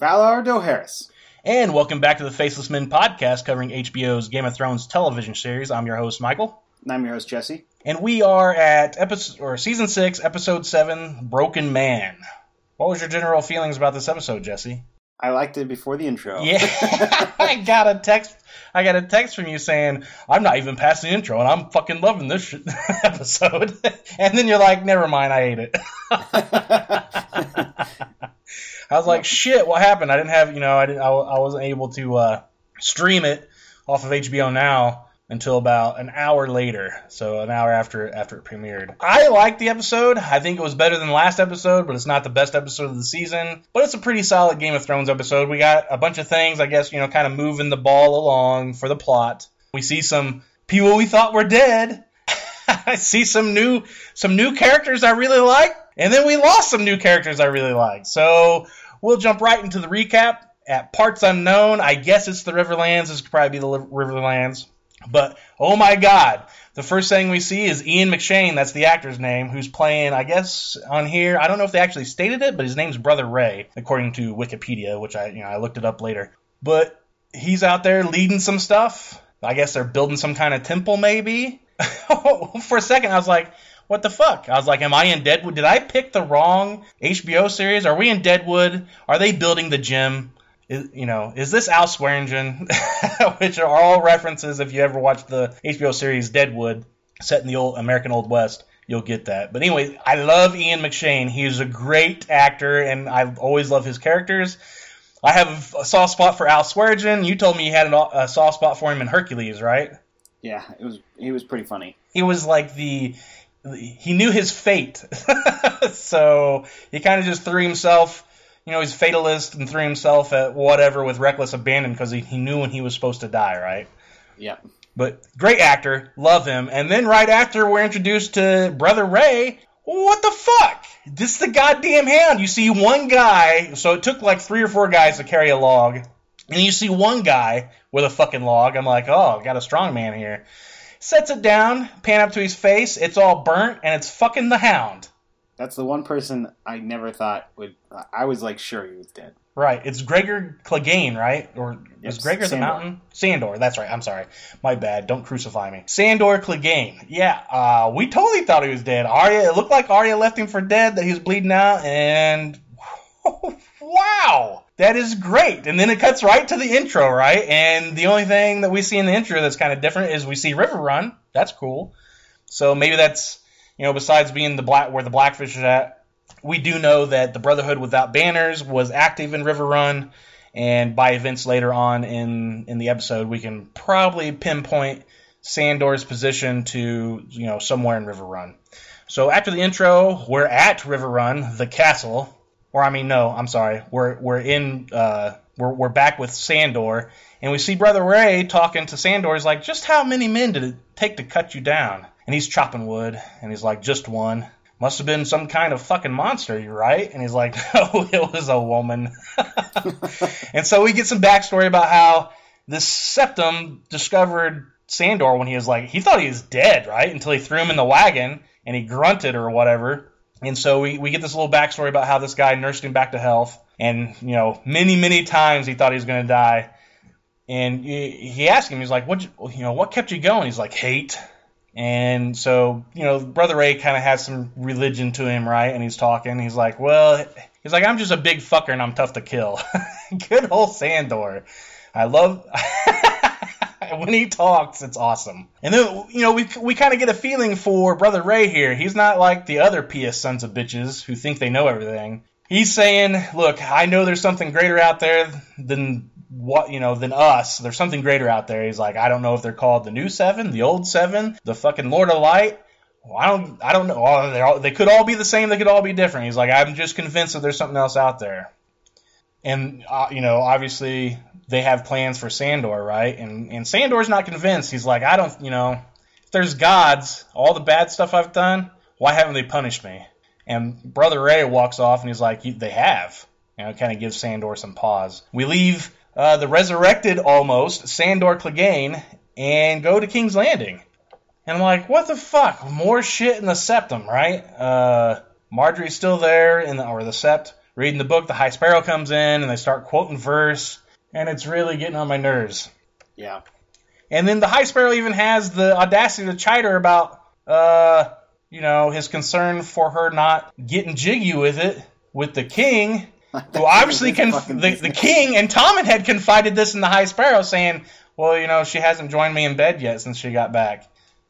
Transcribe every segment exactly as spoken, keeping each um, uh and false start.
Valar Dohaeris. And welcome back to the Faceless Men podcast covering H B O's Game of Thrones television series. I'm your host, Michael. And I'm your host, Jesse. And we are at episode or season six, episode seven, Broken Man. What was your general feelings about this episode, Jesse? I liked it before the intro. Yeah, I got a text. I got a text from you saying I'm not even past the intro, and I'm fucking loving this sh- episode. And then you're like, "Never mind, I hate it." I was like, "Shit, what happened?" I didn't have, you know, I didn't, I, I wasn't able to uh, stream it off of H B O Now until about an hour later, so an hour after after it premiered. I liked the episode. I think it was better than the last episode, but it's not the best episode of the season. But it's a pretty solid Game of Thrones episode. We got a bunch of things, I guess, you know, kind of moving the ball along for the plot. We see some people we thought were dead. I see some new some new characters I really like, and then we lost some new characters I really like. So we'll jump right into the recap at Parts Unknown. I guess it's the Riverlands. This could probably be the Riverlands. But, oh my god, the first thing we see is Ian McShane, that's the actor's name, who's playing, I guess, on here, I don't know if they actually stated it, but his name's Brother Ray, according to Wikipedia, which I, you know, I looked it up later. But he's out there leading some stuff. I guess they're building some kind of temple, maybe? For a second, I was like, what the fuck? I was like, am I in Deadwood? Did I pick the wrong H B O series? Are we in Deadwood? Are they building the gym? Is, you know, is this Al Swearingen? Which are all references. If you ever watched the H B O series Deadwood, set in the old American Old West, you'll get that. But anyway, I love Ian McShane. He's a great actor, and I always love his characters. I have a soft spot for Al Swearingen. You told me you had a soft spot for him in Hercules, right? Yeah, it was. He was pretty funny. He was like the... He knew his fate. So he kind of just threw himself... You know, he's a fatalist and threw himself at whatever with reckless abandon because he, he knew when he was supposed to die, right? Yeah. But great actor. Love him. And then right after we're introduced to Brother Ray. What the fuck? This is the goddamn Hound. You see one guy. So it took like three or four guys to carry a log. And you see one guy with a fucking log. I'm like, oh, got a strong man here. Sets it down. Pan up to his face. It's all burnt. And it's fucking the Hound. That's the one person I never thought would... I was like, sure he was dead. Right. It's Gregor Clegane, right? Or is Yes, Gregor the Sandor. mountain? Sandor. That's right. I'm sorry. My bad. Don't crucify me. Sandor Clegane. Yeah. Uh, we totally thought he was dead. Arya. It looked like Arya left him for dead, that he was bleeding out, and... Wow! That is great. And then it cuts right to the intro, right? And the only thing that we see in the intro that's kind of different is we see River Run. That's cool. So maybe that's... You know, besides being the black where the Blackfish is at, we do know that the Brotherhood Without Banners was active in River Run, and by events later on in, in the episode, we can probably pinpoint Sandor's position to, you know, somewhere in River Run. So after the intro, we're at River Run, the castle, or I mean, no, I'm sorry, we're we're in, uh, we're we're back with Sandor, and we see Brother Ray talking to Sandor. He's like, just how many men did it take to cut you down? And he's chopping wood, and he's like, just one. Must have been some kind of fucking monster, you right? And he's like, no, it was a woman. And so we get some backstory about how this Septim discovered Sandor when he was like, he thought he was dead, right? Until he threw him in the wagon, and he grunted or whatever. And so we, we get this little backstory about how this guy nursed him back to health. And, you know, many, many times he thought he was going to die. And he asked him, he's like, what, you know, what kept you going? He's like, hate. And so, you know, Brother Ray kind of has some religion to him, right? And he's talking. He's like, well, he's like, I'm just a big fucker and I'm tough to kill. Good old Sandor. I love... when he talks, it's awesome. And then, you know, we we kind of get a feeling for Brother Ray here. He's not like the other pious sons of bitches who think they know everything. He's saying, look, I know there's something greater out there than... what you know than us. There's something greater out there. He's like, I don't know if they're called the new seven, the old seven, the fucking Lord of Light. Well, I don't I don't know. Oh, they're all, they could all be the same. They could all be different. He's like, I'm just convinced that there's something else out there. And uh, you know, obviously they have plans for Sandor, right? And and Sandor's not convinced. He's like, I don't, you know, if there's gods, all the bad stuff I've done, why haven't they punished me? And Brother Ray walks off and he's like, they have. You know, kind of gives Sandor some pause. We leave Uh, the resurrected, almost, Sandor Clegane, and go to King's Landing. And I'm like, what the fuck? More shit in the Septim, right? Uh, Marjorie's still there, in the, or the Sept. reading the book, the High Sparrow comes in, and they start quoting verse, and it's really getting on my nerves. Yeah. And then the High Sparrow even has the audacity to chide her about, uh, you know, his concern for her not getting jiggy with it with the king, who obviously, conf- the, the king and Tommen had confided this in the High Sparrow, saying, well, you know, she hasn't joined me in bed yet since she got back.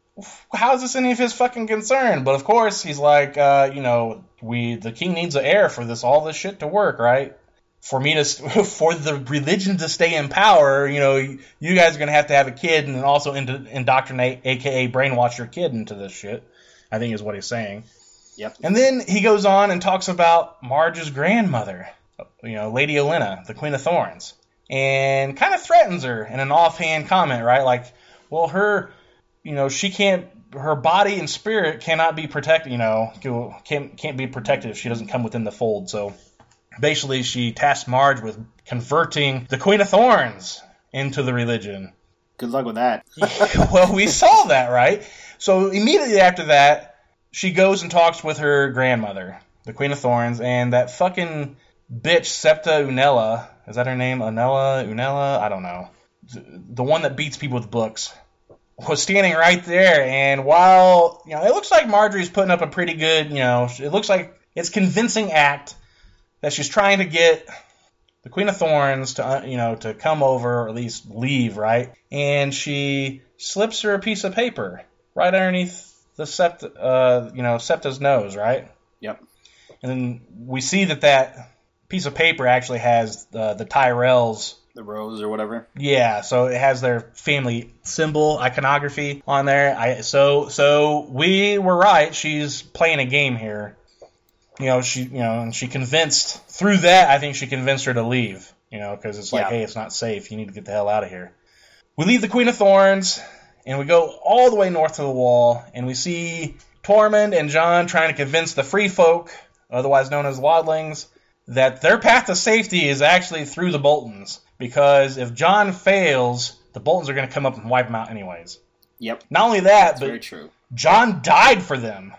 How is this any of his fucking concern? But of course, he's like, uh, you know, we the king needs an heir for this, all this shit to work, right? For me to, for the religion to stay in power, you know, you guys are gonna have to have a kid and also ind- indoctrinate, aka brainwash your kid into this shit, I think is what he's saying. Yep. And then he goes on and talks about Marge's grandmother, you know, Lady Olenna, the Queen of Thorns, and kind of threatens her in an offhand comment, right? Like, well, her, you know, she can't, her body and spirit cannot be protected, you know, can't, can't be protected if she doesn't come within the fold. So basically, she tasked Marge with converting the Queen of Thorns into the religion. Good luck with that. Well, we saw that, right? So immediately after that, she goes and talks with her grandmother, the Queen of Thorns, and that fucking bitch Septa Unella, is that her name? Unella? Unella? I don't know. The one that beats people with books was standing right there, and while, you know, it looks like Marjorie's putting up a pretty good, you know, it looks like it's convincing act that she's trying to get the Queen of Thorns to, you know, to come over or at least leave, right? And she slips her a piece of paper right underneath the Septa, uh, you know, Septa's nose, right? Yep. And then we see that that piece of paper actually has uh, the Tyrells. The rose or whatever. Yeah, so it has their family symbol, iconography on there. I so so we were right. She's playing a game here. You know, she you know, and she convinced through that. I think she convinced her to leave. You know, because it's like, yeah. hey, it's not safe. You need to get the hell out of here. We leave the Queen of Thorns, and we go all the way north to the Wall, and we see Tormund and Jon trying to convince the Free Folk, otherwise known as Wildlings, that their path to safety is actually through the Boltons. Because if Jon fails, the Boltons are going to come up and wipe him out anyways. Yep. Not only that, That's but very true. Jon died for them.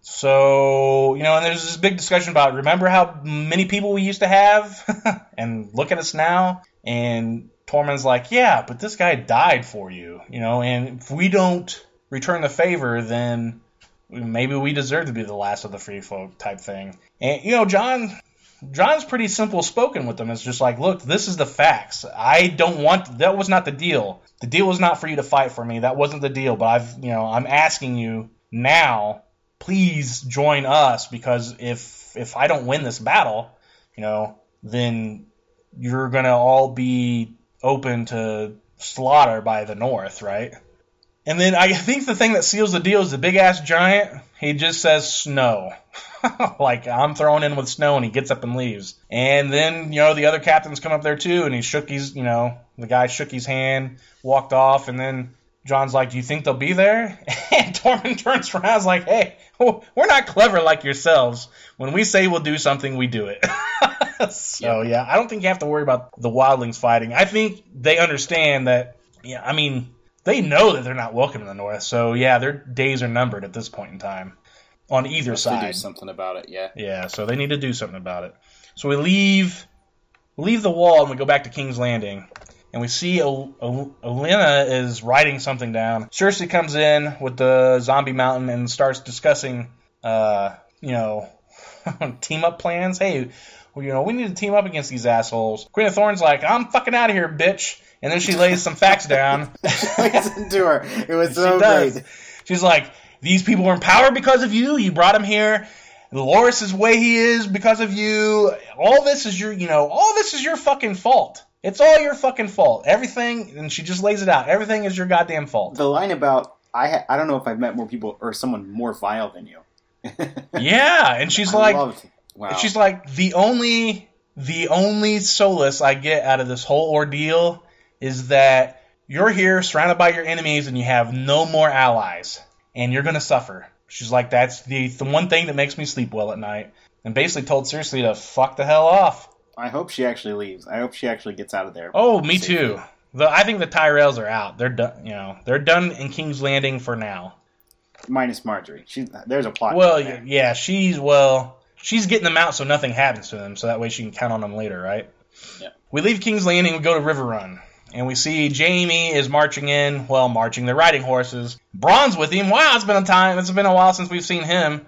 So, you know, and there's this big discussion about, remember how many people we used to have? And look at us now. And Tormund's like, yeah, but this guy died for you. You know, and if we don't return the favor, then maybe we deserve to be the last of the Free Folk type thing. And, you know, Jon... Jon's pretty simple spoken with them. It's just like, look, this is the facts. I don't want, that was not the deal. The deal was not for you to fight for me. That wasn't the deal. But I've, you know, I'm asking you now, please join us, because if if I don't win this battle, you know, then you're going to all be open to slaughter by the North, right? And then I think the thing that seals the deal is the big-ass giant. He just says snow. Like, I'm throwing in with snow, and he gets up and leaves. And then, you know, the other captains come up there, too, and he shook his, you know, the guy shook his hand, walked off, and then Jon's like, do you think they'll be there? And Tormund turns around and is like, hey, we're not clever like yourselves. When we say we'll do something, we do it. So, yeah, I don't think you have to worry about the Wildlings fighting. I think they understand that, yeah, I mean, they know that they're not welcome in the North, so yeah, their days are numbered at this point in time on either side. Do something about it, yeah. Yeah, so they need to do something about it. So we leave, we leave the Wall and we go back to King's Landing, and we see o- o- Olenna is writing something down. Cersei comes in with the zombie mountain and starts discussing, uh, you know, team up plans. Hey, well, you know, we need to team up against these assholes. Queen of Thorns like, I'm fucking out of here, bitch. And then she lays some facts down. Listen to her. It was so great. She's like, these people are in power because of you. You brought them here. Loras is the way he is because of you. All this is your, you know, all this is your fucking fault. It's all your fucking fault. Everything, and she just lays it out. Everything is your goddamn fault. The line about, I ha- I don't know if I've met more people or someone more vile than you. Yeah, and she's I like, loved, wow. she's like, the only, the only solace I get out of this whole ordeal is that you're here surrounded by your enemies and you have no more allies, and you're going to suffer. She's like, that's the, the one thing that makes me sleep well at night. And basically told Cersei to fuck the hell off. I hope she actually leaves. I hope she actually gets out of there. Oh, me safely. Too. The, I think the Tyrells are out. They're done. You know, they're done in King's Landing for now. Minus Marjorie. She, there's a plot. Well, yeah, she's well. she's getting them out so nothing happens to them, so that way she can count on them later, right? Yeah. We leave King's Landing, we go to River Run, and we see Jaime is marching in, well, marching the riding horses. Bronn's with him. Wow, it's been a time. It's been a while since we've seen him.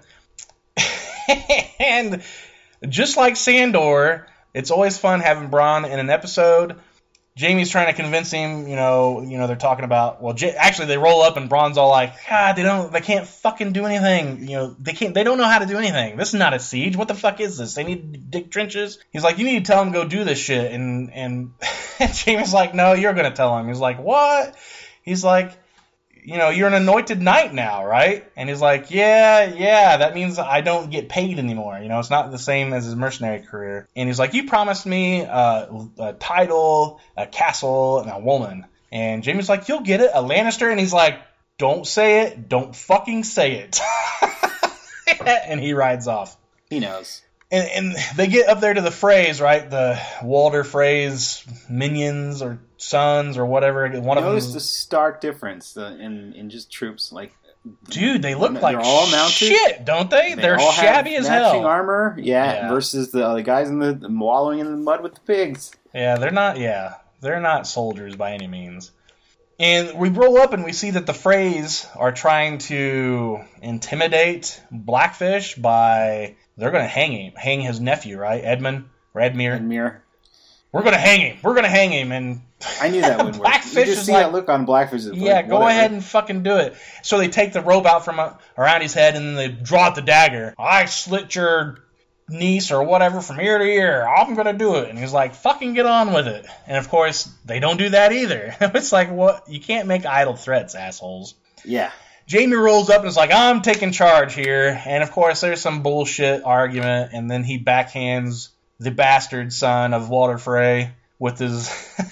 And just like Sandor, it's always fun having Bronn in an episode. Jaime's trying to convince him, you know, you know, they're talking about, well, J- actually they roll up and Bronn's all like, God, they don't, they can't fucking do anything. You know, they can't, they don't know how to do anything. This is not a siege. What the fuck is this? They need to dig trenches. He's like, you need to tell them to go do this shit. And, and Jaime's like, no, you're going to tell him. He's like, what? He's like, you know, you're an anointed knight now, right? And he's like, yeah, yeah, that means I don't get paid anymore. You know, it's not the same as his mercenary career. And he's like, you promised me uh, a title, a castle, and a woman. And Jaime's like, you'll get it, a Lannister. And he's like, don't say it, don't fucking say it. And he rides off. He knows. And, and they get up there to the Freys, right? The Walder Frey's minions or sons or whatever. One Notice of them. the stark difference uh, in in just troops. Like, dude, they look they're like all mounted. shit, don't they? They They're all shabby have as matching hell. armor, yeah, Yeah. Versus the other guys in the, the wallowing in the mud with the pigs. Yeah, they're not. Yeah, they're not soldiers by any means. And we roll up and we see that the Freys are trying to intimidate Blackfish by they're going to hang him, hang his nephew, right, Edmund or Edmure. Edmure. We're going to hang him. We're going to hang him. And I knew that wouldn't work. Blackfish You just is see like, that look on Blackfish's face. yeah, go ahead and fucking do it. So they take the rope out from uh, around his head and then they draw out the dagger. I slit your niece or whatever from ear to ear. I'm going to do it. And he's like, fucking get on with it. And of course, they don't do that either. It's like, what? You can't make idle threats, assholes. Yeah. Jaime rolls up and is like, I'm taking charge here. And of course, there's some bullshit argument. And then he backhands the bastard son of Walder Frey with his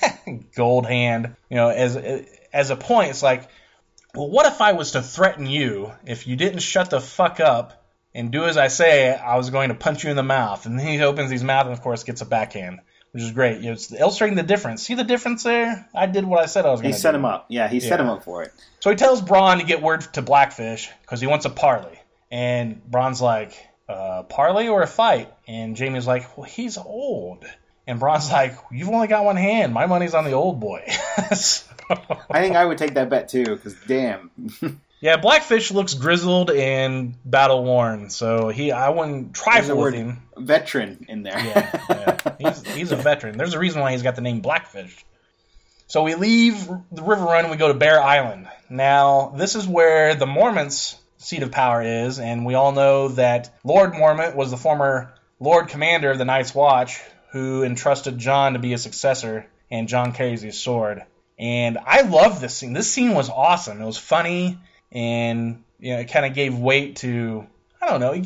gold hand. You know, as as a point, it's like, well, what if I was to threaten you if you didn't shut the fuck up and do as I say, I was going to punch you in the mouth. And then he opens his mouth and, of course, gets a backhand, which is great. You know, it's illustrating the difference. See the difference there? I did what I said I was going to do. He set him up. Yeah, he set Yeah. him up for it. So he tells Bronn to get word to Blackfish because he wants a parley. And Bronn's like, uh, parley or a fight? And Jaime's like, well, he's old. And Bronn's like, you've only got one hand. My money's on the old boy. So- I think I would take that bet, too, because damn. Yeah, Blackfish looks grizzled and battle worn, so he I wouldn't There's trifle a with word him. veteran in there. Yeah, yeah. He's he's a veteran. There's a reason why he's got the name Blackfish. So we leave the River Run and we go to Bear Island. Now, this is where the Mormont's seat of power is, and we all know that Lord Mormont was the former Lord Commander of the Night's Watch, who entrusted Jon to be his successor, and Jon carries his sword. And I love this scene. This scene was awesome. It was funny. And, you know, it kind of gave weight to, I don't know,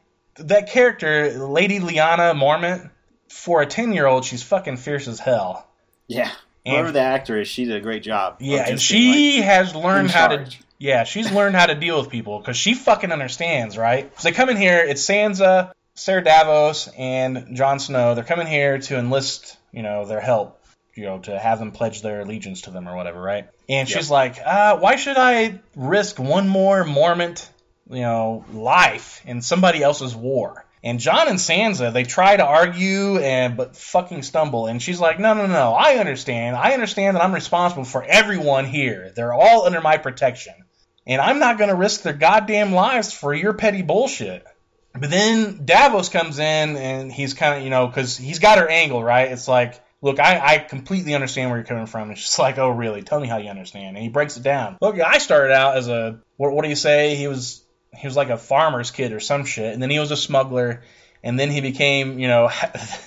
that character, Lady Lyanna Mormont, for a ten-year-old, she's fucking fierce as hell. Yeah. And- Whoever the actor is, she did a great job. of Yeah, and just being, she like, has learned in how to, charge. yeah, she's learned how to deal with people, because she fucking understands, right? So they come in here, it's Sansa, Ser Davos, and Jon Snow. They're coming here to enlist, you know, their help. You know, to have them pledge their allegiance to them or whatever, right? And Yep. she's like, uh, why should I risk one more Mormont, you know, life in somebody else's war? And Jon and Sansa, they try to argue and but fucking stumble. And she's like, no, no, no, I understand. I understand that I'm responsible for everyone here. They're all under my protection. And I'm not going to risk their goddamn lives for your petty bullshit. But then Davos comes in and he's kind of, you know, because he's got her angle, right? It's like, look, I, I completely understand where you're coming from. It's just like, oh, really? Tell me how you understand. And he breaks it down. Look, I started out as a, what, what do you say? He was he was like a farmer's kid or some shit. And then he was a smuggler. And then he became, you know,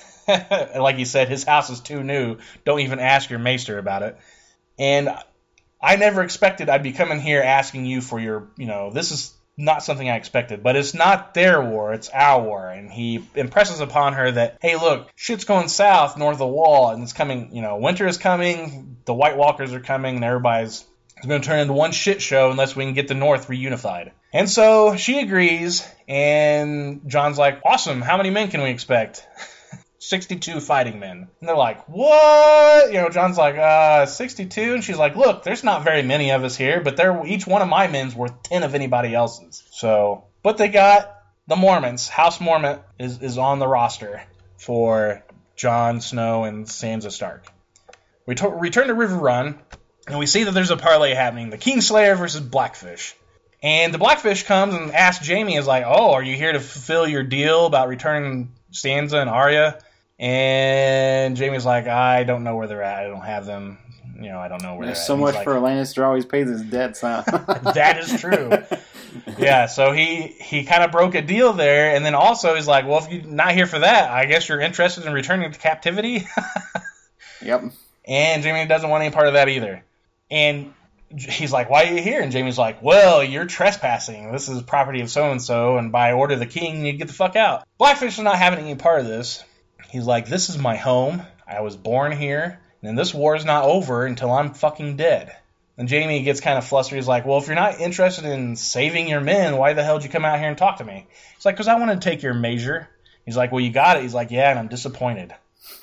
like he said, his house is too new. Don't even ask your maester about it. And I never expected I'd be coming here asking you for your, you know, this is not something I expected, but it's not their war, it's our war. And he impresses upon her that, hey, look, shit's going south north of the wall, and it's coming, you know, winter is coming, the White Walkers are coming, and everybody's it's going to turn into one shit show unless we can get the North reunified. And so she agrees, and Jon's like, awesome, how many men can we expect? sixty-two fighting men. And they're like, what? You know, Jon's like, uh, sixty-two? And she's like, look, there's not very many of us here, but they're, each one of my men's worth ten of anybody else's. So, but they got the Mormonts, House Mormont, is, is on the roster for Jon Snow and Sansa Stark. We to- return to River Run, and we see that there's a parlay happening. The Kingslayer versus Blackfish. And the Blackfish comes and asks Jaime, is like, oh, are you here to fulfill your deal about returning Sansa and Arya? And Jaime's like, I don't know where they're at. I don't have them. You know, I don't know where There's they're at. so And much he's for a like, Lannister always pays his debts, huh? that is true. Yeah, so he, he kind of broke a deal there. And then also he's like, well, if you're not here for that, I guess you're interested in returning to captivity? Yep. And Jaime doesn't want any part of that either. And he's like, why are you here? And Jaime's like, well, you're trespassing. This is property of so-and-so, and by order of the king, you get the fuck out. Blackfish is not having any part of this. He's like, this is my home. I was born here, and this war is not over until I'm fucking dead. And Jaime gets kind of flustered. He's like, well, if you're not interested in saving your men, why the hell did you come out here and talk to me? He's like, because I want to take your measure. He's like, well, you got it. He's like, yeah, and I'm disappointed.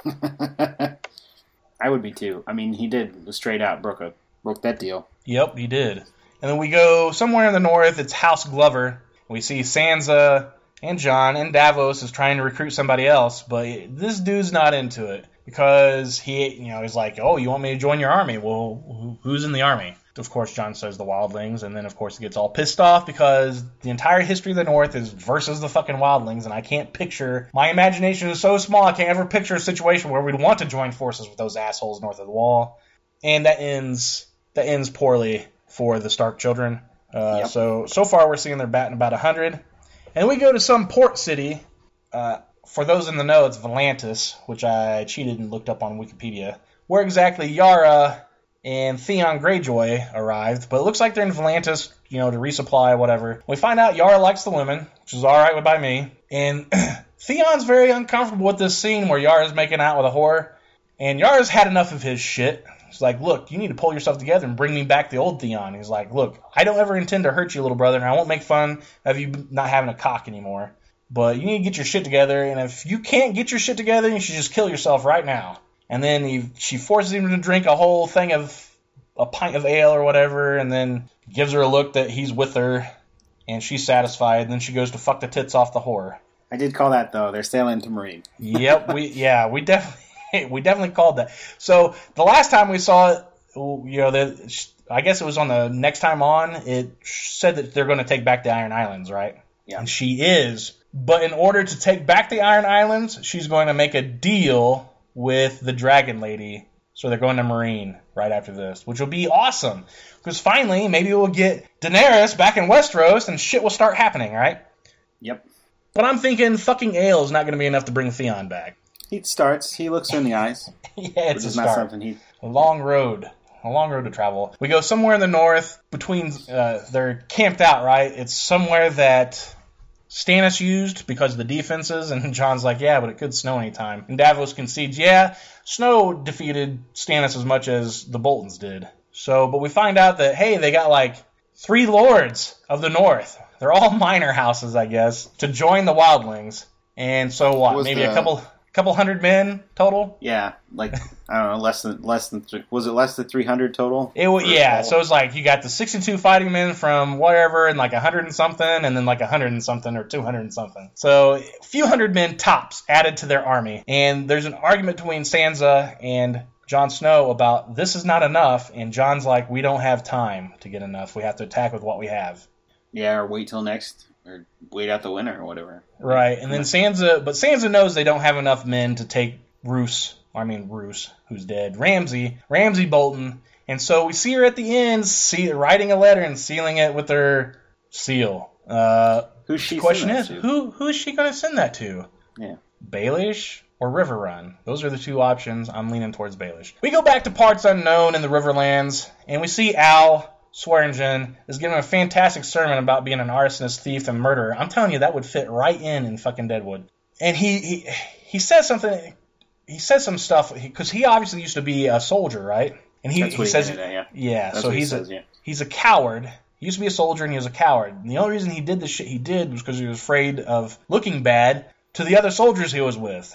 I would be too. I mean, he did straight out broke a broke that deal. Yep, he did. And then we go somewhere in the north. It's House Glover. We see Sansa and Jon, and Davos is trying to recruit somebody else, but this dude's not into it because he, you know, he's like, oh, you want me to join your army? Well, who's in the army? Of course, Jon says the wildlings, and then, of course, he gets all pissed off because the entire history of the North is versus the fucking wildlings, and I can't picture, my imagination is so small, I can't ever picture a situation where we'd want to join forces with those assholes north of the wall. And that ends that ends poorly for the Stark children. Uh, Yep. So, so far, we're seeing they're batting about one hundred. And we go to some port city. Uh, for those in the know, it's Volantis, which I cheated and looked up on Wikipedia, where exactly Yara and Theon Greyjoy arrived. But it looks like they're in Volantis, you know, to resupply, whatever. We find out Yara likes the women, which is all right by me. And Theon's very uncomfortable with this scene where Yara's making out with a whore. And Yara's had enough of his shit. He's like, look, you need to pull yourself together and bring me back the old Theon. He's like, look, I don't ever intend to hurt you, little brother, and I won't make fun of you not having a cock anymore. But you need to get your shit together, and if you can't get your shit together, you should just kill yourself right now. And then he, she forces him to drink a whole thing of a pint of ale or whatever, and then gives her a look that he's with her, and she's satisfied, and then she goes to fuck the tits off the whore. I did call that, though. They're sailing to Marine. Yep, we yeah, we definitely... We definitely called that. So the last time we saw it, you know, the, I guess it was on the next time on, it said that they're going to take back the Iron Islands, right? Yeah. And she is. But in order to take back the Iron Islands, she's going to make a deal with the Dragon Lady. So they're going to Marine right after this, which will be awesome. Because finally, maybe we'll get Daenerys back in Westeros and shit will start happening, right? Yep. But I'm thinking fucking ale is not going to be enough to bring Theon back. He starts. He looks her in the eyes. Yeah, Which it's is a not start. something he... A long road. A long road to travel. We go somewhere in the north between... Uh, they're camped out, right? It's somewhere that Stannis used because of the defenses, and Jon's like, yeah, but it could snow anytime. And Davos concedes, yeah, snow defeated Stannis as much as the Boltons did. So, but we find out that, hey, they got like three lords of the north. They're all minor houses, I guess, to join the wildlings. And so what? Was Maybe the- a couple... couple hundred men total. Yeah, like, I don't know, less than, less than, th- was it less than three hundred total? It was, Or yeah, all? so it's like you got the sixty-two fighting men from whatever, and like a hundred and something, and then like a hundred and something, or two hundred and something. So a few hundred men tops added to their army. And there's an argument between Sansa and Jon Snow about this is not enough, and Jon's like, we don't have time to get enough. We have to attack with what we have. Yeah, or wait till next, or wait out the winter, or whatever. Right, and then Sansa, but Sansa knows they don't have enough men to take Roose, I mean Roose, who's dead, Ramsay, Ramsay Bolton, and so we see her at the end, see writing a letter and sealing it with her seal. Uh, Who's she? the question sending is, that to? who who is she going to send that to? Yeah. Baelish or Riverrun? Those are the two options. I'm leaning towards Baelish. We go back to parts unknown in the Riverlands, and we see Al Swearingen is giving a fantastic sermon about being an arsonist, thief, and murderer. I'm telling you, that would fit right in in fucking Deadwood. And he he, he says something. He says some stuff because he obviously used to be a soldier, right? And he, That's he what he says, did, yeah. yeah. That's So what he he's says, a yeah. he's a coward. He used to be a soldier and he was a coward. And the only reason he did the shit he did was because he was afraid of looking bad to the other soldiers he was with.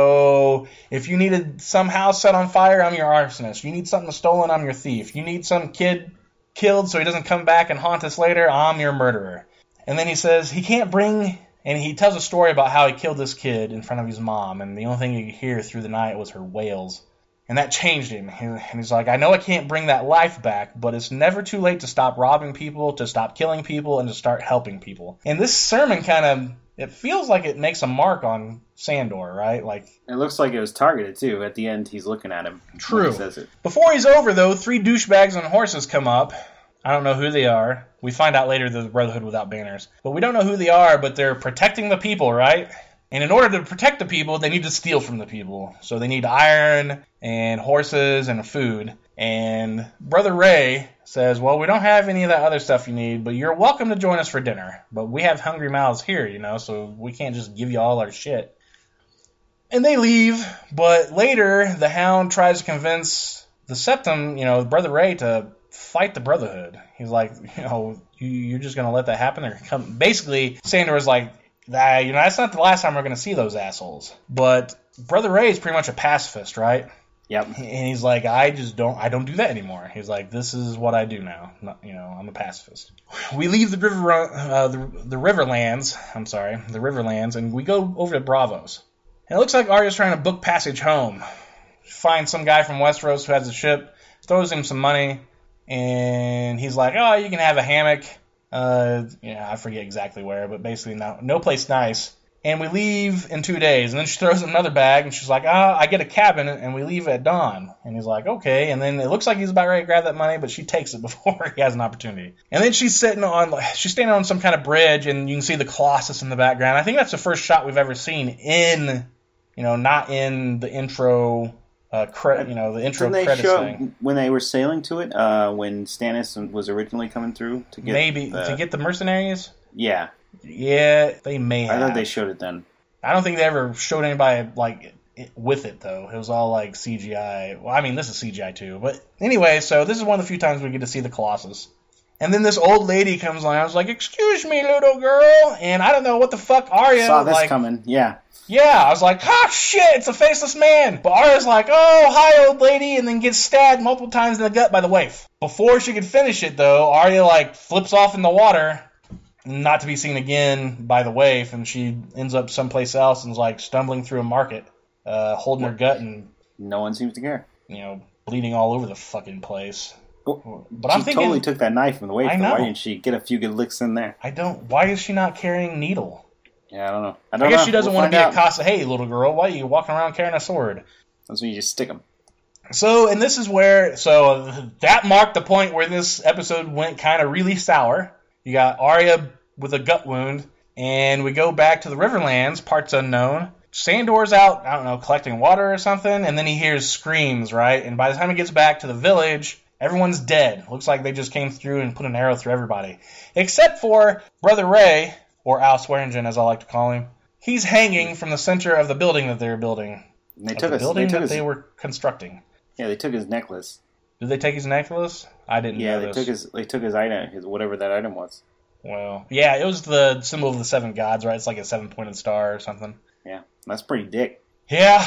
So if you needed some house set on fire, I'm your arsonist. You need something stolen, I'm your thief. You need some kid killed so he doesn't come back and haunt us later, I'm your murderer. And then he says he can't bring And he tells a story about how he killed this kid in front of his mom, and the only thing he could hear through the night was her wails. And that changed him. And he's like, I know I can't bring that life back, but it's never too late to stop robbing people, to stop killing people, and to start helping people. And this sermon kind of, it feels like it makes a mark on Sandor, right? Like it looks like it was targeted, too. At the end, he's looking at him. True. When he says it. Before he's over, though, three douchebags on horses come up. I don't know who they are. We find out later they're the Brotherhood Without Banners. But we don't know who they are, but they're protecting the people, right? And in order to protect the people, they need to steal from the people. So they need iron and horses and food. And Brother Ray says, well, we don't have any of that other stuff you need, but you're welcome to join us for dinner. But we have hungry mouths here, you know, so we can't just give you all our shit. And they leave, but later the Hound tries to convince the Septum, you know, Brother Ray to fight the Brotherhood. He's like, you know, you, you're just going to let that happen? Or come? Basically, Sandor's like, ah, you know, that's not the last time we're going to see those assholes. But Brother Ray is pretty much a pacifist, right? Yep. And he's like, I just don't, I don't do that anymore. He's like, this is what I do now. Not, you know, I'm a pacifist. We leave the river, uh, the, the Riverlands. I'm sorry, the Riverlands, and we go over to Bravos. And it looks like Arya's trying to book passage home. She finds some guy from Westeros who has a ship, throws him some money, and he's like, oh, you can have a hammock. Uh, yeah, I forget exactly where, but basically no, no place nice. And we leave in two days. And then she throws in another bag, and she's like, ah, I get a cabin, and we leave at dawn. And he's like, okay. And then it looks like he's about ready to grab that money, but she takes it before he has an opportunity. And then she's sitting on, she's standing on some kind of bridge, and you can see the Colossus in the background. I think that's the first shot we've ever seen in, you know, not in the intro, uh, cre- you know, the intro Didn't they credits show thing. When they were sailing to it, uh, when Stannis was originally coming through to get Maybe, the, to get the mercenaries? Yeah. Yeah, they may have. I thought they showed it then. I don't think they ever showed anybody, like, it, with it, though. It was all, like, C G I. Well, I mean, this is C G I, too. But anyway, so this is one of the few times we get to see the Colossus. And then this old lady comes along. I was like, excuse me, little girl. And I don't know what the fuck Arya... Saw this like, coming, yeah. Yeah, I was like, oh, shit, it's a faceless man. But Arya's like, oh, hi, old lady, and then gets stabbed multiple times in the gut by the waif. Before she could finish it, though, Arya, like, flips off in the water... not to be seen again by the waif, and she ends up someplace else and is like stumbling through a market, uh, holding her gut and no one seems to care. You know, bleeding all over the fucking place. Well, but she I'm thinking, totally took that knife from the waif. I know. Why didn't she get a few good licks in there? I don't. Why is she not carrying needle? Yeah, I don't know. I, don't I guess know. she doesn't we'll want to be out. a Casa. Hey, little girl, why are you walking around carrying a sword? That's when you just stick them. So, and this is where, so that marked the point where this episode went kind of really sour. You got Arya with a gut wound, and we go back to the Riverlands, parts unknown. Sandor's out, I don't know, collecting water or something, and then he hears screams, right? And by the time he gets back to the village, everyone's dead. Looks like they just came through and put an arrow through everybody. Except for Brother Ray, or Al Swearingen as I like to call him. He's hanging from the center of the building that they were building. And they of took the his, building they took that his, they were constructing. Yeah, they took his necklace. Did they take his necklace? I didn't yeah, know they this. took his they took his item, his whatever that item was. Well, yeah, it was the symbol of the seven gods, right? It's like a seven-pointed star or something. Yeah, that's pretty dick. Yeah,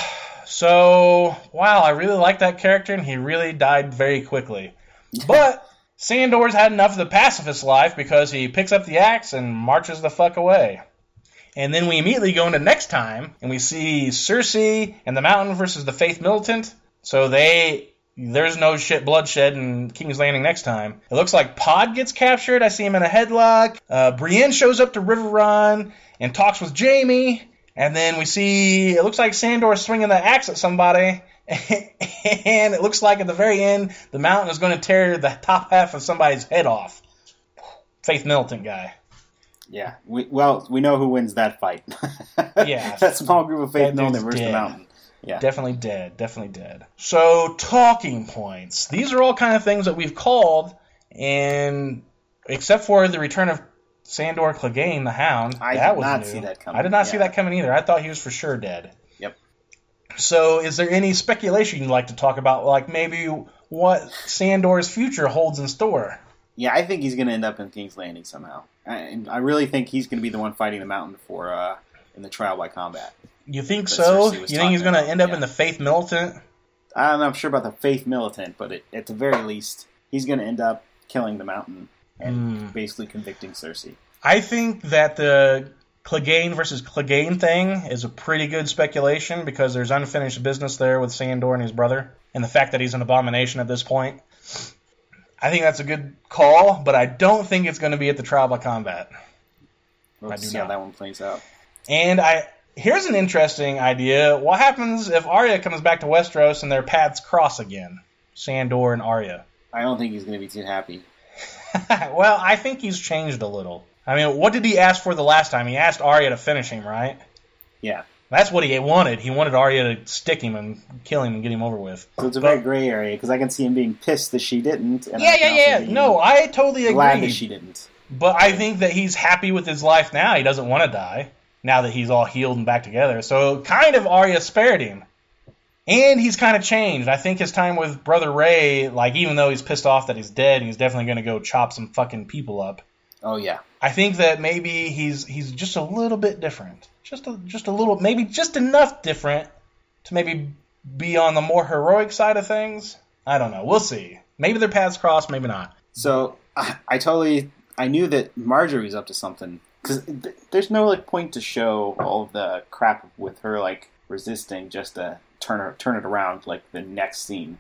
so, wow, I really like that character, and he really died very quickly. But Sandor's had enough of the pacifist life because he picks up the axe and marches the fuck away. And then we immediately go into next time, and we see Cersei and the Mountain versus the Faith Militant. So they... There's no shit bloodshed in King's Landing next time. It looks like Pod gets captured. I see him in a headlock. Uh, Brienne shows up to River Run and talks with Jaime. And then we see, it looks like Sandor swinging the axe at somebody. And it looks like at the very end, the Mountain is going to tear the top half of somebody's head off. Faith Militant guy. Yeah. We, well, we know who wins that fight. Yeah. That small group of Faith That Militant dude's versus dead. the Mountain. Yeah. Definitely dead. Definitely dead. So, talking points. These are all kind of things that we've called, and except for the return of Sandor Clegane, the Hound, I that did was not new. see that coming. I did not Yeah. see that coming either. I thought he was for sure dead. Yep. So, is there any speculation you'd like to talk about, like maybe what Sandor's future holds in store? Yeah, I think he's going to end up in King's Landing somehow. And I really think he's going to be the one fighting the Mountain for uh, in the trial by combat. You think That so? Cersei was You think he's talking going to about, end up yeah. in the Faith Militant? I'm not sure about the Faith Militant, but it, at the very least, he's going to end up killing the Mountain and Mm. basically convicting Cersei. I think that the Clegane versus Clegane thing is a pretty good speculation because there's unfinished business there with Sandor and his brother, and the fact that he's an abomination at this point. I think that's a good call, but I don't think it's going to be at the Trial by Combat. We'll I do see not. how that one plays out. And I here's an interesting idea. What happens if Arya comes back to Westeros and their paths cross again? Sandor and Arya. I don't think he's going to be too happy. Well, I think he's changed a little. I mean, what did he ask for the last time? He asked Arya to finish him, right? Yeah. That's what he wanted. He wanted Arya to stick him and kill him and get him over with. So it's a But- very gray area because I can see him being pissed that she didn't. And Yeah, I yeah, can also yeah. be No, I totally glad agree. that she didn't. But I think that he's happy with his life now. He doesn't want to die now that he's all healed and back together. So kind of Arya spared him. And he's kind of changed. I think his time with Brother Ray, like even though he's pissed off that he's dead, he's definitely going to go chop some fucking people up. Oh, yeah. I think that maybe he's he's just a little bit different. Just a, just a little, maybe just enough different to maybe be on the more heroic side of things. I don't know. We'll see. Maybe their paths cross, maybe not. So I, I totally, I knew that Marjorie was up to something. Because th- there's no like point to show all of the crap with her like resisting just to turn her, turn it around like the next scene.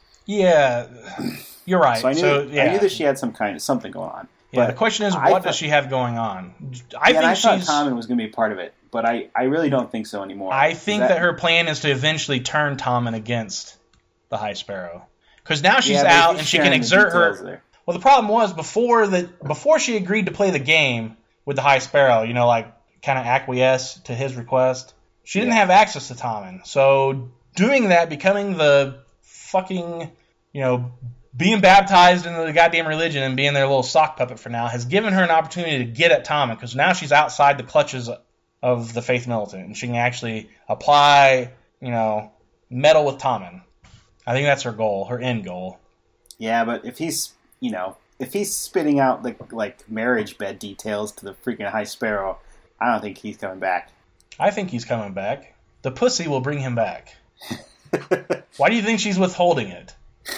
Yeah, you're right. So I knew, So, yeah. I knew that she had some kind of something going on. Yeah, But the question is, I what thought- does she have going on? I yeah, and I think thought she's. Tommen was going to be a part of it, but I, I really don't think so anymore. I Is think that, her plan is to eventually turn Tommen against the High Sparrow, because now she's Yeah, but out he's and she can sharing the exert her. details there. Well, the problem was before that before she agreed to play the game with the High Sparrow, you know, like kind of acquiesce to his request. She didn't Yeah. have access to Tommen, so doing that, becoming the fucking, you know, being baptized into the goddamn religion and being their little sock puppet for now has given her an opportunity to get at Tommen, because now she's outside the clutches of the Faith Militant, and she can actually apply, you know, meddle with Tommen. I think that's her goal, her end goal. Yeah, but if he's, you know, if he's spitting out the like marriage bed details to the freaking High Sparrow, I don't think he's coming back. I think he's coming back. The pussy will bring him back. Why do you think she's withholding it?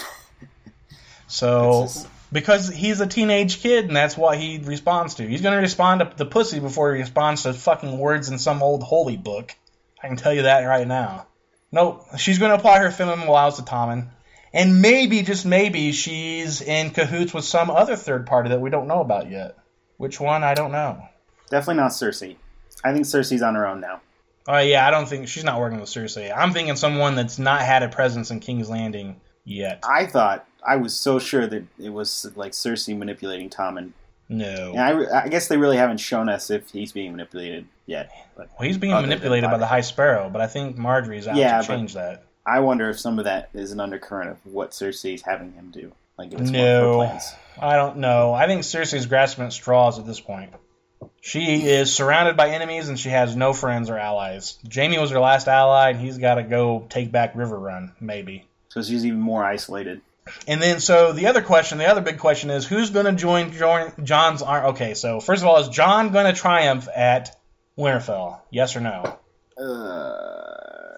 So, It's just- because he's a teenage kid, and that's what he responds to. He's going to respond to the pussy before he responds to fucking words in some old holy book. I can tell you that right now. Nope, she's going to apply her feminine wiles to Tommen. And maybe, just maybe, she's in cahoots with some other third party that we don't know about yet. Which one, I don't know. Definitely not Cersei. I think Cersei's on her own now. Oh, yeah, I don't think... She's not working with Cersei. I'm thinking someone that's not had a presence in King's Landing yet. I thought, I was so sure that it was like Cersei manipulating Tommen. No. And I, re- I guess they really haven't shown us if he's being manipulated yet. But Well, he's being other than manipulated by Tommen. the High Sparrow, but I think Marjorie's out Yeah, to but- change that. I wonder if some of that is an undercurrent of what Cersei's having him do. Like if it's one of her No, plans. I don't know. I think Cersei's grasping at straws at this point. She is surrounded by enemies, and she has no friends or allies. Jaime was her last ally, and he's got to go take back River Run, maybe. So she's even more isolated. And then, so the other question, the other big question is, who's going to join, join Jon's army? Okay, so first of all, is Jon going to triumph at Winterfell? Yes or no? Uh,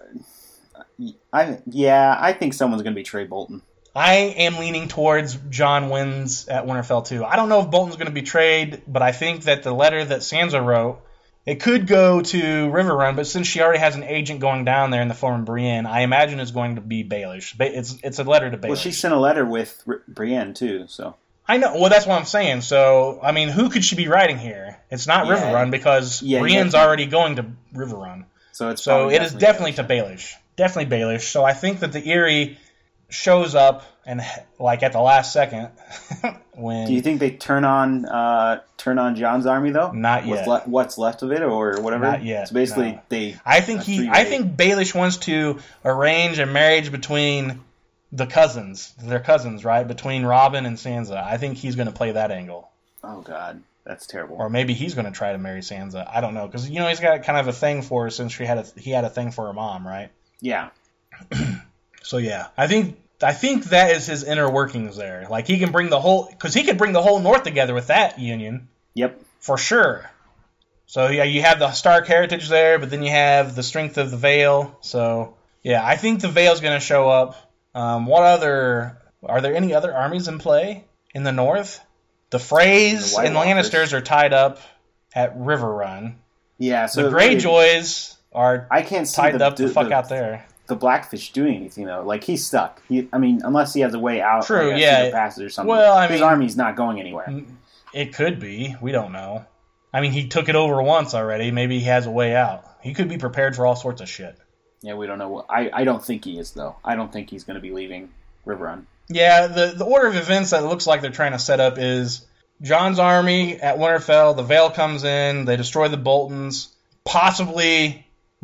I yeah, I think someone's going to betray Bolton. I am leaning towards Jon wins at Winterfell too. I don't know if Bolton's going to be betrayed, but I think that the letter that Sansa wrote, it could go to River Run, but since she already has an agent going down there in the form of Brienne, I imagine it's going to be Baelish. Ba- It's it's a letter to Baelish. Well, she sent a letter with R- Brienne too, so I know. Well, that's what I'm saying. So, I mean, who could she be writing here? It's not Yeah. River Run because Yeah, Brienne's definitely. already going to River Run. so it's So probably it is definitely to Baelish. Definitely Baelish. So I think that the Eyrie shows up and like at the last second when Do you think they turn on uh, turn on John's army though? Not What's yet. le- what's left of it or whatever? Not yet, So basically, no. they. I think a he three-way- I think Baelish wants to arrange a marriage between the cousins, their cousins, right? Between Robin and Sansa. I think he's going to play that angle. Oh God, that's terrible. Or maybe he's going to try to marry Sansa. I don't know, because you know he's got kind of a thing for her since she had a he had a thing for her mom, right? Yeah, So yeah, I think I think that is his inner workings there. Like he can bring the whole, because he could bring the whole North together with that union yep. for sure. So yeah, you have the Stark heritage there, but then you have the strength of the Vale. So yeah, I think the Vale's going to show up. Um, what other are there any other armies in play in the North? The Freys The White and Walkers. Lannisters are tied up at River Run. Yeah, so the Greyjoys are I can't see tied the, up the, the fuck the, out there. The Blackfish doing anything though. Like he's stuck. He, I mean, unless he has a way out, True, like a yeah. secret passage or something. Well, I his mean, army's not going anywhere. It could be. We don't know. I mean, he took it over once already. Maybe he has a way out. He could be prepared for all sorts of shit. Yeah, we don't know. I, I don't think he is, though. I don't think he's going to be leaving Riverrun. Yeah, the, the order of events that it looks like they're trying to set up is Jon's army at Winterfell, the Vale comes in, they destroy the Boltons, possibly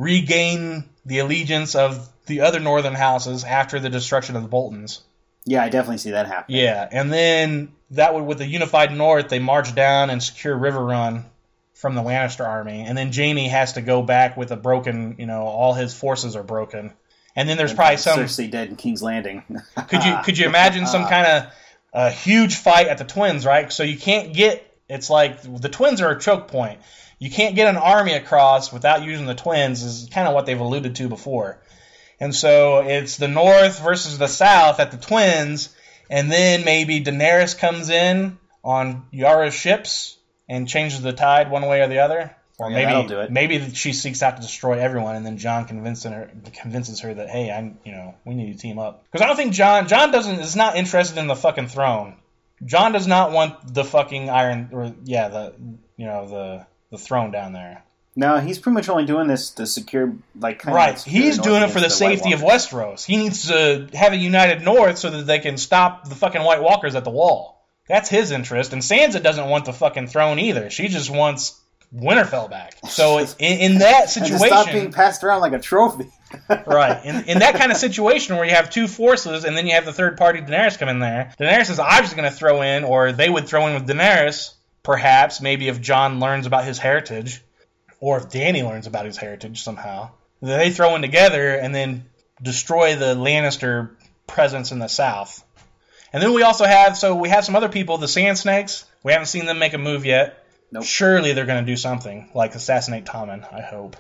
regain the allegiance of the other northern houses after the destruction of the Boltons. Yeah, I definitely see that happening. Yeah, and then that would, with the unified North, they march down and secure Riverrun from the Lannister army, and then Jaime has to go back with a broken, you know, all his forces are broken, and then there's and probably some. Cersei dead in King's Landing. could you could you imagine some kind of a huge fight at the Twins, right? So you can't get. It's like the Twins are a choke point. You can't get an army across without using the Twins. Is kind of what they've alluded to before. And so it's the North versus the South at the Twins, and then maybe Daenerys comes in on Yara's ships and changes the tide one way or the other. Or yeah, maybe that'll do it. maybe she seeks out to destroy everyone, and then Jon convinces her convinces her that, hey, I'm you know we need to team up. Because I don't think Jon Jon doesn't is not interested in the fucking throne. Jon does not want the fucking iron or yeah the you know the the throne down there. No, he's pretty much only doing this to secure, like, kind right. of He's doing it for the, the safety of Westeros. He needs to have a united North so that they can stop the fucking White Walkers at the Wall. That's his interest. And Sansa doesn't want the fucking throne either. She just wants Winterfell back. So in, in that situation, and to stop being passed around like a trophy. right. In, in that kind of situation where you have two forces and then you have the third party Daenerys come in there, Daenerys is obviously going to throw in, or they would throw in with Daenerys, perhaps, maybe if Jon learns about his heritage. Or if Dany learns about his heritage somehow, they throw in together and then destroy the Lannister presence in the South. And then we also have, so we have some other people, the Sand Snakes. We haven't seen them make a move yet. Nope. Surely they're going to do something, like assassinate Tommen, I hope.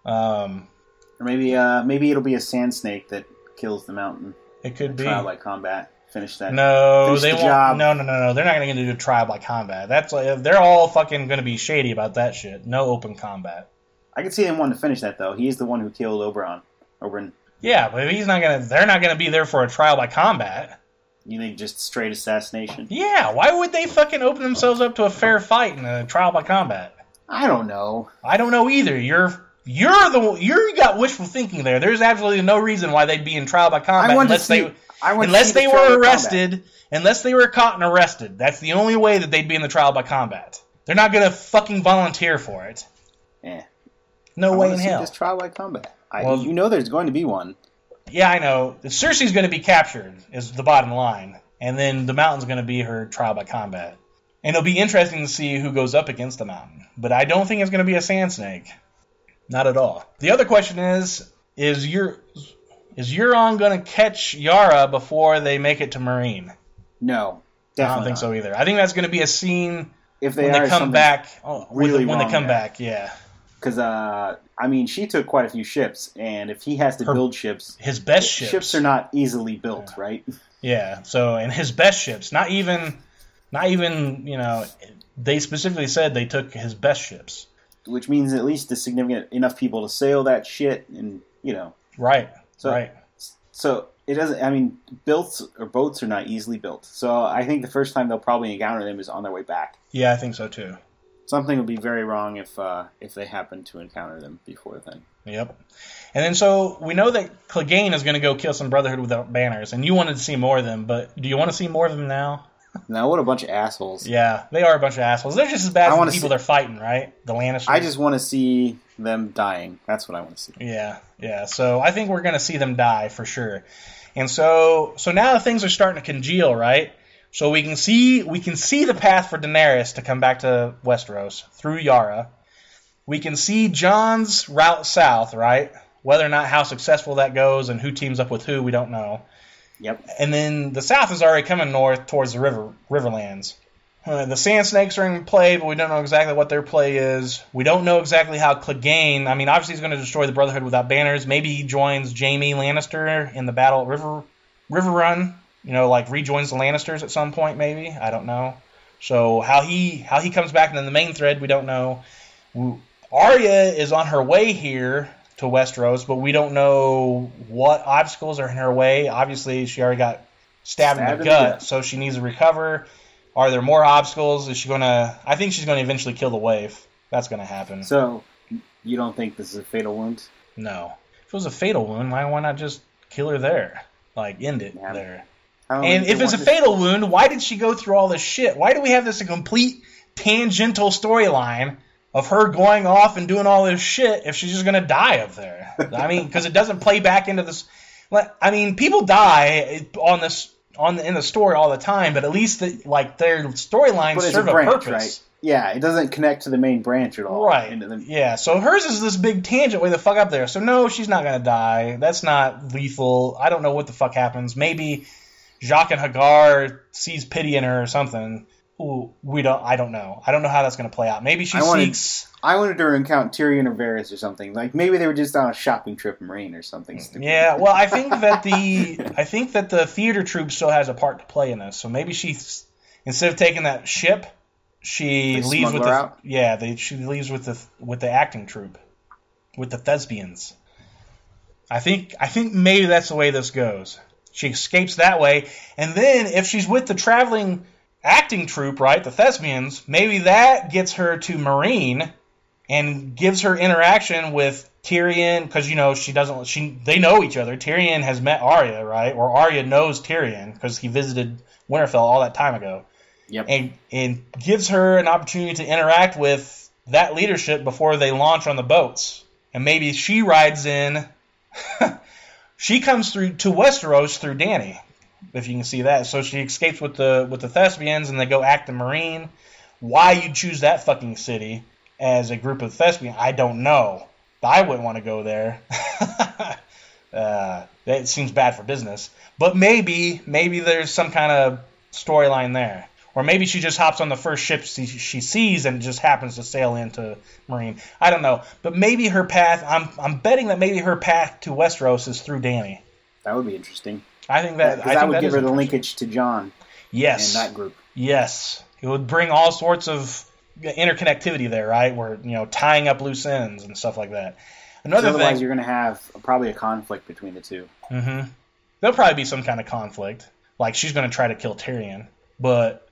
Um, or maybe uh, maybe it'll be a Sand Snake that kills the Mountain. It could be. Trial by combat. Finish that. No, Finish they the won't. Job. No, no, no, no. They're not going to do a trial by combat. That's like, they're all fucking going to be shady about that shit. No open combat. I can see him wanting to finish that though. He's the one who killed Oberyn. Oberyn. Yeah, but he's not gonna. They're not gonna be there for a trial by combat. You think just straight assassination? Yeah. Why would they fucking open themselves up to a fair fight in a trial by combat? I don't know. I don't know either. You're you're the you got wishful thinking there. There's absolutely no reason why they'd be in trial by combat unless see, they I unless see they the were arrested. Unless they were caught and arrested. That's the only way that they'd be in the trial by combat. They're not gonna fucking volunteer for it. Yeah. No I way want in to see hell. this trial by combat. I, Well- you know there's going to be one. Yeah, I know. Cersei's going to be captured, is the bottom line. And then the Mountain's going to be her trial by combat. And it'll be interesting to see who goes up against the Mountain. But I don't think it's going to be a Sand Snake. Not at all. The other question is, is your is Euron going to catch Yara before they make it to Meereen? No. I don't think not. so either. I think that's going to be a scene If they when are they come something- back. Oh, when really they- when they wrong come there. back, yeah. Because, uh, I mean, she took quite a few ships, and if he has to Her- build ships, His best ships. ships are not easily built, right? Yeah, so and his best ships, not even, not even, you know, they specifically said they took his best ships. Which means at least a significant enough people to sail that shit, and you know. Right. So, right. So it doesn't. I mean, built or boats are not easily built. So I think the first time they'll probably encounter them is on their way back. Yeah, I think so too. Something would be very wrong if uh, if they happen to encounter them before then. Yep. And then so we know that Clegane is going to go kill some Brotherhood without banners, and you wanted to see more of them, but do you want to see more of them now? Now, what a bunch of assholes. Yeah, they are a bunch of assholes. They're just as bad I as the wanna people see- they're fighting, right? The Lannisters. I just want to see them dying. That's what I want to see. Yeah, yeah. So I think we're going to see them die for sure. And so so now things are starting to congeal, right? So we can see we can see the path for Daenerys to come back to Westeros through Yara. We can see Jon's route south, right? Whether or not how successful that goes and who teams up with who, we don't know. Yep. And then the south is already coming north towards the river Riverlands. Uh, the Sand Snakes are in play, but we don't know exactly what their play is. We don't know exactly how Clegane... I mean, obviously he's going to destroy the Brotherhood without banners. Maybe he joins Jaime Lannister in the battle at River Riverrun. You know, like rejoins the Lannisters at some point, maybe. I don't know. So how he how he comes back into the main thread, we don't know. We, Arya is on her way here to Westeros, but we don't know what obstacles are in her way. Obviously, she already got stabbed, stabbed in the in gut, the gut, so she needs to recover. Are there more obstacles? Is she going to... I think she's going to eventually kill the waif. That's going to happen. So, you don't think this is a fatal wound? No. If it was a fatal wound, why, why not just kill her there? Like, end it yeah. there. And if it's a fatal wound, why did she go through all this shit? Why do we have this a complete tangential storyline of her going off and doing all this shit if she's just going to die up there? I mean, because it doesn't play back into this... I mean, people die on this on the, in the story all the time, but at least the, like their storylines serve a, branch, a purpose. Right? Yeah, it doesn't connect to the main branch at all. Right. The... Yeah, so hers is this big tangent way the fuck up there. So no, she's not going to die. That's not lethal. I don't know what the fuck happens. Maybe Jaqen H'ghar sees pity in her or something. Ooh, we don't. I don't know. I don't know how that's going to play out. Maybe she I wanted, seeks... I wanted her to encounter Tyrion or Varys or something. Like maybe they were just on a shopping trip in Marine or something stupid. Yeah, well, I think that the I think that the theater troupe still has a part to play in this. So maybe she, instead of taking that ship, she they leaves with the out? yeah. They she leaves with the with the acting troupe, with the thespians. I think I think maybe that's the way this goes. She escapes that way, and then if she's with the traveling acting troupe, right, the thespians, maybe that gets her to Marine and gives her interaction with Tyrion, because, you know, she doesn't, she, they know each other. Tyrion has met Arya, right, or Arya knows Tyrion, because he visited Winterfell all that time ago. Yep. And, and gives her an opportunity to interact with that leadership before they launch on the boats. And maybe she rides in, she comes through to Westeros through Dany, if you can see that. So she escapes with the with the thespians, and they go act the Marine. Why you choose that fucking city as a group of thespians, I don't know. But I wouldn't want to go there. uh, it seems bad for business. But maybe, maybe there's some kind of storyline there. Or maybe she just hops on the first ship she, she sees and just happens to sail into Marine. I don't know. But maybe her path, I'm I'm betting that maybe her path to Westeros is through Dany. That would be interesting. I think that I that think would give her the linkage to Jon. Yes. In that group. Yes. It would bring all sorts of interconnectivity there, right? Where, you know, tying up loose ends and stuff like that. Another otherwise, thing, you're going to have probably a conflict between the two. Mm-hmm. There'll probably be some kind of conflict. Like, she's going to try to kill Tyrion. But,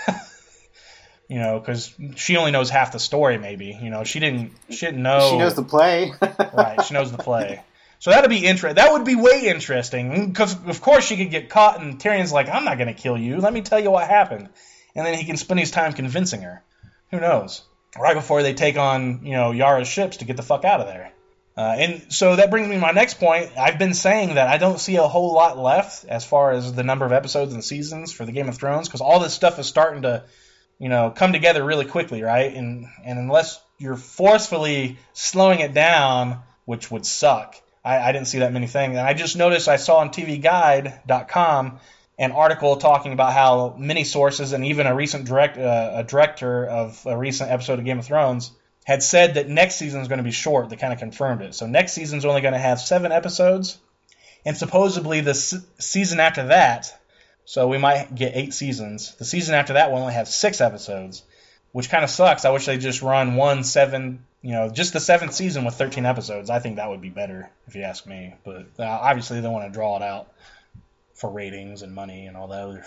you know, because she only knows half the story, maybe. You know, she didn't, she didn't know. She knows the play. Right, she knows the play. So that'd be interesting. That would be way interesting. Because, of course, she could get caught, and Tyrion's like, I'm not going to kill you. Let me tell you what happened. And then he can spend his time convincing her. Who knows? Right before they take on, you know, Yara's ships to get the fuck out of there. Uh, and so that brings me to my next point. I've been saying that I don't see a whole lot left as far as the number of episodes and seasons for the Game of Thrones, because all this stuff is starting to, you know, come together really quickly, right? And and unless you're forcefully slowing it down, which would suck, I, I didn't see that many things. And I just noticed I saw on T V Guide dot com an article talking about how many sources and even a recent direct uh, a director of a recent episode of Game of Thrones had said that next season is going to be short. They kind of confirmed it. So next season's only going to have seven episodes, and supposedly the se- season after that, so we might get eight seasons. The season after that will only have six episodes, which kind of sucks. I wish they just run one seven, you know, just the seventh season with thirteen episodes. I think that would be better, if you ask me. But uh, obviously they want to draw it out for ratings and money and all that other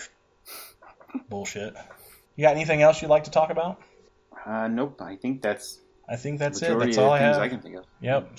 bullshit. You got anything else you'd like to talk about? Uh, nope. I think that's. I think that's it. That's all I have. I can think of. Yep.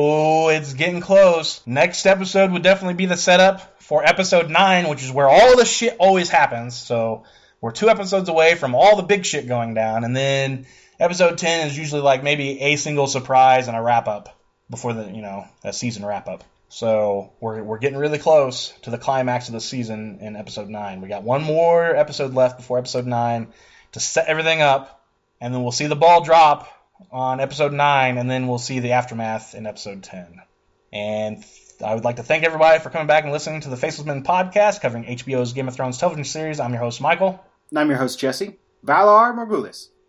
So it's getting close. Next episode would definitely be the setup for episode nine, which is where all the shit always happens. So we're two episodes away from all the big shit going down, and then episode ten is usually like maybe a single surprise and a wrap up before the you know a season wrap up. So we're we're getting really close to the climax of the season in episode nine. We got one more episode left before episode nine to set everything up, and then we'll see the ball drop on episode nine, and then we'll see the aftermath in episode ten. And I would like to thank everybody for coming back and listening to the Faceless Men podcast covering H B O's Game of Thrones television series. I'm your host, Michael. And I'm your host, Jesse. Valar Morghulis.